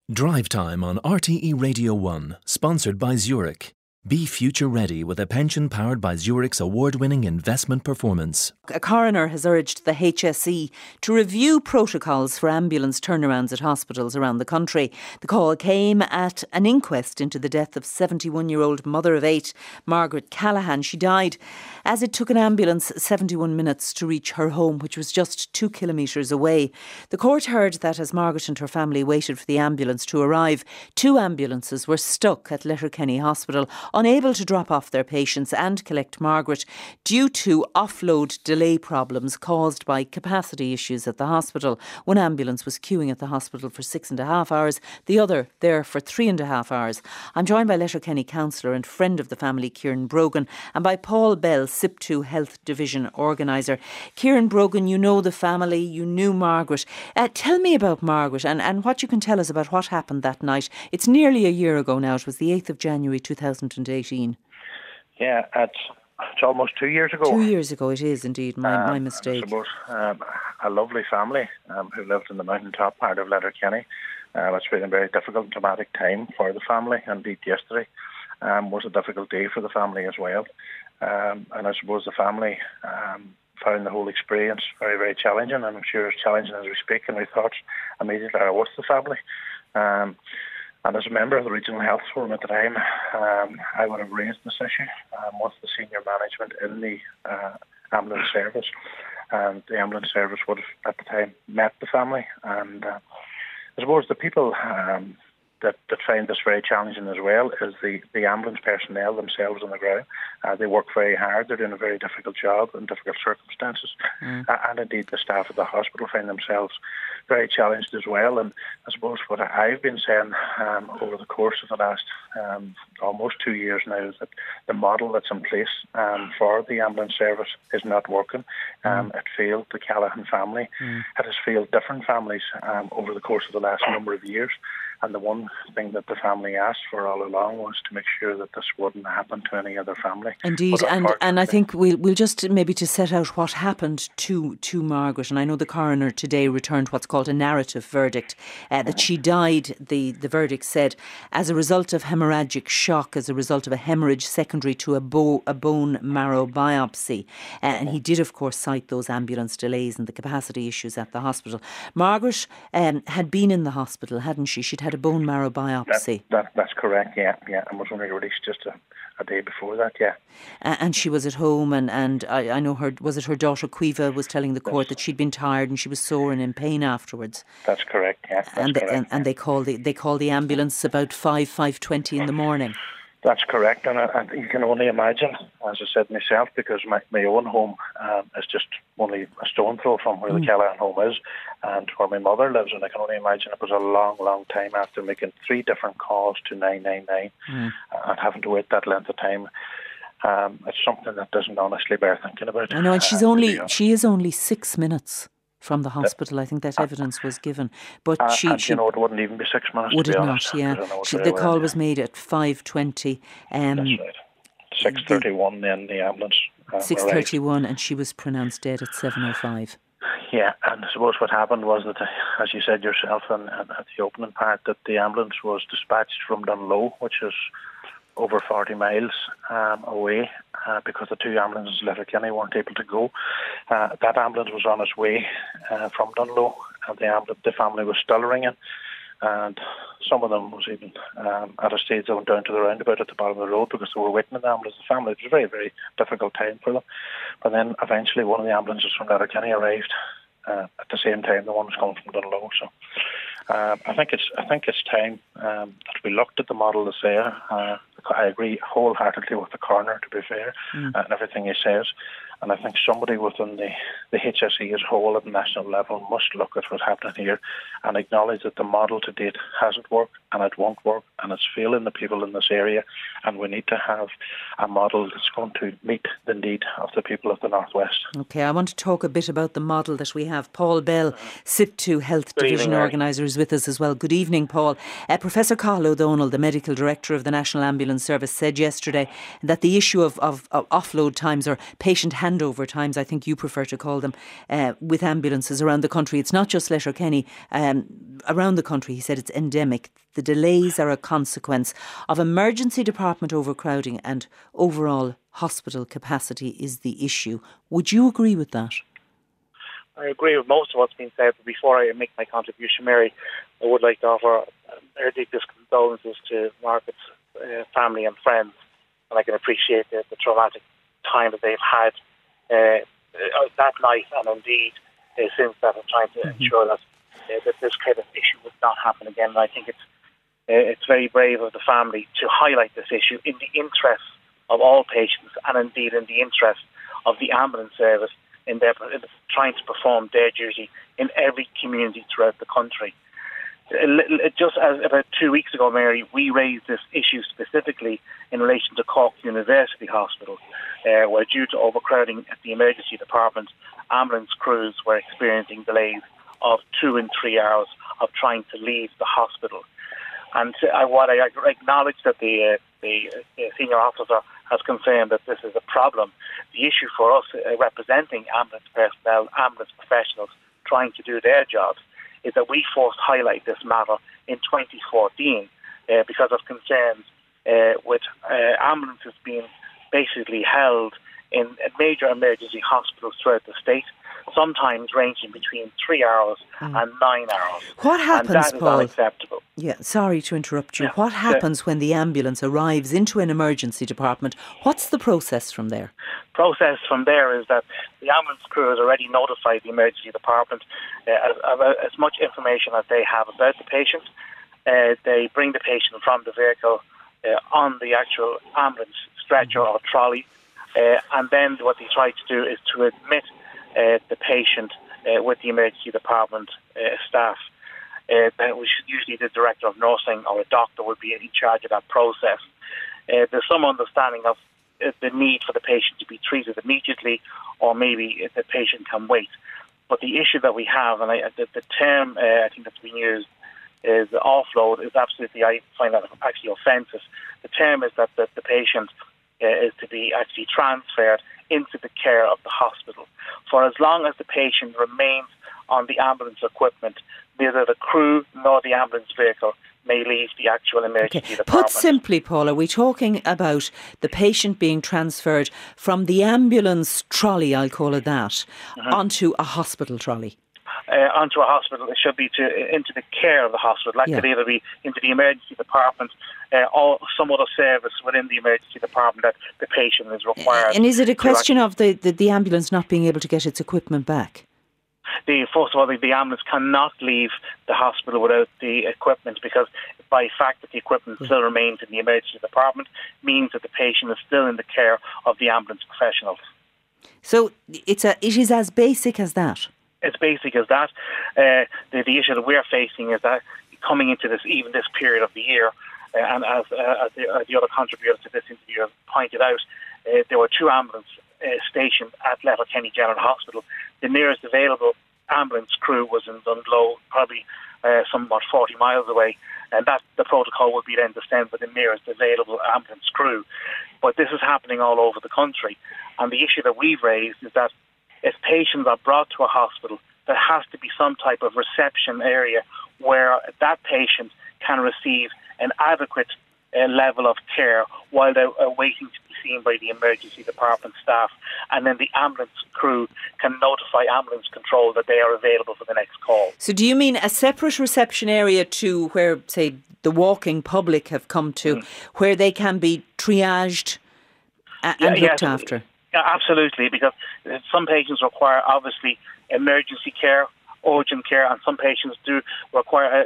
Drive Time on RTE Radio 1, sponsored by Zurich. Be future ready with a pension powered by Zurich's award-winning investment performance. A coroner has urged the HSE to review protocols for ambulance turnarounds at hospitals around the country. The call came at an inquest into the death of 71-year-old mother of 8, Margaret Callaghan. She died as it took an ambulance 71 minutes to reach her home, which was just 2 kilometres away. The court heard that as Margaret and her family waited for the ambulance to arrive, 2 ambulances were stuck at Letterkenny Hospital, unable to drop off their patients and collect Margaret due to offload delay problems caused by capacity issues at the hospital. One ambulance was queuing at the hospital for 6.5 hours, the other there for 3.5 hours. I'm joined by Letterkenny councillor and friend of the family, Kieran Brogan, and by Paul Bell, SIP2 Health Division Organiser. Kieran Brogan, you know the family, you knew Margaret. Tell me about Margaret and what you can tell us about what happened that night. It's nearly a year ago now. It was the 8th of January 2018. Yeah, it's almost 2 years ago. 2 years ago, it is indeed, my mistake. I suppose a lovely family who lived in the mountaintop part of Letterkenny. It's been a very difficult and traumatic time for the family. Indeed, yesterday was a difficult day for the family as well. And I suppose the family found the whole experience very, very challenging, and I'm sure it's challenging as we speak, and we thought immediately with the family. And as a member of the Regional Health Forum at the time, I would have raised this issue with the senior management in the ambulance service. And the ambulance service would have, at the time, met the family. And I suppose the people that find this very challenging as well is the ambulance personnel themselves on the ground. They work very hard. They're doing a very difficult job in difficult circumstances. And indeed, the staff at the hospital find themselves very challenged as well. And I suppose what I've been saying over the course of the last almost 2 years now is that the model that's in place for the ambulance service is not working. It failed the Callaghan family. It has failed different families over the course of the last number of years. And the one thing that the family asked for all along was to make sure that this wouldn't happen to any other family. Indeed, and I think we'll just maybe to set out what happened to Margaret. And I know the coroner today returned what's called a narrative verdict, that she died, the verdict said, as a result of hemorrhagic shock, as a result of a hemorrhage secondary to a bone marrow biopsy. And he did, of course, cite those ambulance delays and the capacity issues at the hospital. Margaret had been in the hospital, hadn't she? She'd had a bone marrow biopsy. That's correct, yeah. And was only released just a day before that, yeah. And she was at home, and I know her daughter Quiva was telling the court that she'd been tired and she was sore and in pain afterwards. That's correct, yeah. And they call the ambulance about 5:20 in the morning. That's correct, and you can only imagine, as I said myself, because my own home is just only a stone throw from where the Callaghan home is and where my mother lives, and I can only imagine it was a long, long time after making 3 different calls to 999 and having to wait that length of time. It's something that doesn't honestly bear thinking about. I know, and she is only 6 minutes from the hospital. I think that evidence was given, but she it wouldn't even be 6 minutes. Would it not? Yeah, the call was made at 5:20. That's right. 6:31. Then the ambulance. 6:31, and she was pronounced dead at 7:05. Yeah, and I suppose what happened was that, as you said yourself, and at the opening part, that the ambulance was dispatched from Dunlow, which is over 40 miles away, because the 2 ambulances in Letterkenny weren't able to go. That ambulance was on its way from Dunlow, and the family was still ringing, and some of them was even at a stage they went down to the roundabout at the bottom of the road because they were waiting in the ambulance. The family, it was a very, very difficult time for them. But then eventually one of the ambulances from Letterkenny arrived at the same time the one was coming from Dunlow. So I think it's time that we looked at the model that's there. I agree wholeheartedly with the coroner, to be fair, and everything he says. And I think somebody within the HSE as a whole at the national level must look at what's happening here and acknowledge that the model to date hasn't worked and it won't work and it's failing the people in this area, and we need to have a model that's going to meet the need of the people of the North West. OK, I want to talk a bit about the model that we have. Paul Bell, SIP2 Health Division Organiser, is with us as well. Good evening, Paul. Professor Cahill O'Donnell, the medical director of the National Ambulance Service, said yesterday that the issue of offload times or patient handover times, I think you prefer to call them, with ambulances around the country, it's not just Letterkenny, around the country, he said it's endemic. The delays are a consequence of emergency department overcrowding and overall hospital capacity is the issue. Would you agree with that? I agree with most of what's been said, but before I make my contribution, Mary, I would like to offer our deepest condolences to Margaret's family and friends, and I can appreciate the traumatic time that they've had that night, and indeed since that, of trying to ensure that this kind of issue would not happen again. And I think it's very brave of the family to highlight this issue in the interest of all patients, and indeed in the interest of the ambulance service, in trying to perform their duty in every community throughout the country. Just as about 2 weeks ago, Mary, we raised this issue specifically in relation to Cork University Hospital, where due to overcrowding at the emergency department, ambulance crews were experiencing delays of 2 and 3 hours of trying to leave the hospital. And what I acknowledge that the senior officer has confirmed that this is a problem. The issue for us representing ambulance personnel, ambulance professionals trying to do their jobs, is that we first highlight this matter in 2014 because of concerns with ambulances being basically held in major emergency hospitals throughout the state, sometimes ranging between 3 hours and 9 hours. What happens, and that is Paul? Unacceptable. Yeah, sorry to interrupt you. Yeah. What happens when the ambulance arrives into an emergency department? What's the process from there? Process from there is that the ambulance crew has already notified the emergency department about as much information as they have about the patient. They bring the patient from the vehicle on the actual ambulance stretcher or trolley, and then what they try to do is to admit the patient with the emergency department staff. Usually the director of nursing or a doctor would be in charge of that process. There's some understanding of the need for the patient to be treated immediately, or maybe the patient can wait. But the issue that we have, and the term I think that's been used is offload, is absolutely, I find that actually offensive. The term is that the patient is to be actually transferred into the care of the hospital. For as long as the patient remains on the ambulance equipment, neither the crew nor the ambulance vehicle may leave the actual emergency department. Put simply, Paul, are we talking about the patient being transferred from the ambulance trolley, I'll call it that, onto a hospital trolley? Onto a hospital, it should be into the care of the hospital. That could either be into the emergency department or some other service within the emergency department that the patient is required. And is it a question of the ambulance not being able to get its equipment back? First of all, the ambulance cannot leave the hospital without the equipment, because by fact that the equipment still remains in the emergency department means that the patient is still in the care of the ambulance professionals. So it is as basic as that? It's basic as that. The issue that we're facing is that coming into this period of the year, and as the other contributors to this interview have pointed out, there were 2 ambulance stationed at Letterkenny General Hospital. The nearest available ambulance crew was in Dundlow, probably somewhat 40 miles away, and that the protocol would be then to send with the nearest available ambulance crew. But this is happening all over the country, and the issue that we've raised is that if patients are brought to a hospital, there has to be some type of reception area where that patient can receive an adequate level of care while they're waiting to be seen by the emergency department staff, and then the ambulance crew can notify ambulance control that they are available for the next call. So do you mean a separate reception area to where, say, the walking public have come to, where they can be triaged and looked after? Yeah, absolutely, because some patients require, obviously, emergency care, urgent care, and some patients do require,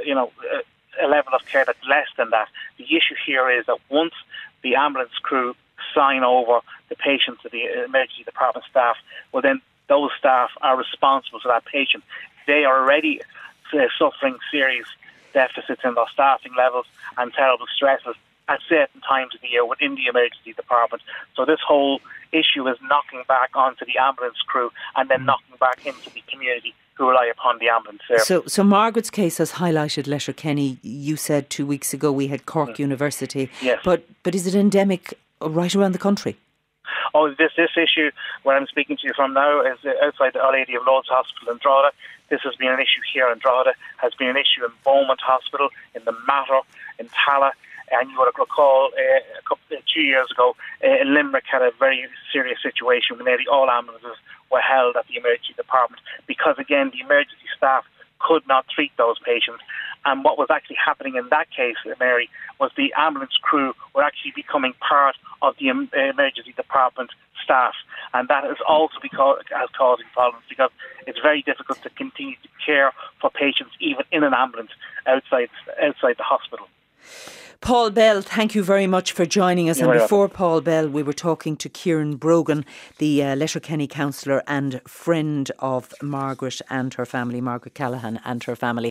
a level of care that's less than that. The issue here is that once the ambulance crew sign over the patient to the emergency department staff, well, then those staff are responsible for that patient. They are already suffering serious deficits in their staffing levels and terrible stresses at certain times of the year within the emergency department. So this whole issue is knocking back onto the ambulance crew and then knocking back into the community who rely upon the ambulance service. So Margaret's case has highlighted Letterkenny. You said 2 weeks ago we had Cork University. Yes. But is it endemic right around the country? Oh, this issue where I'm speaking to you from now is outside the Our Lady of Lourdes Hospital in Drogheda. This has been an issue here in Drogheda, has been an issue in Beaumont Hospital, in the Mater, in Tala. And you would recall 2 years ago, Limerick had a very serious situation where nearly all ambulances were held at the emergency department because, again, the emergency staff could not treat those patients. And what was actually happening in that case, Mary, was the ambulance crew were actually becoming part of the emergency department staff. And that is also causing problems because it's very difficult to continue to care for patients even in an ambulance outside the hospital. Paul Bell, thank you very much for joining us. And before Paul Bell, we were talking to Kieran Brogan, the Letterkenny councillor and friend of Margaret and her family, Margaret Callaghan and her family.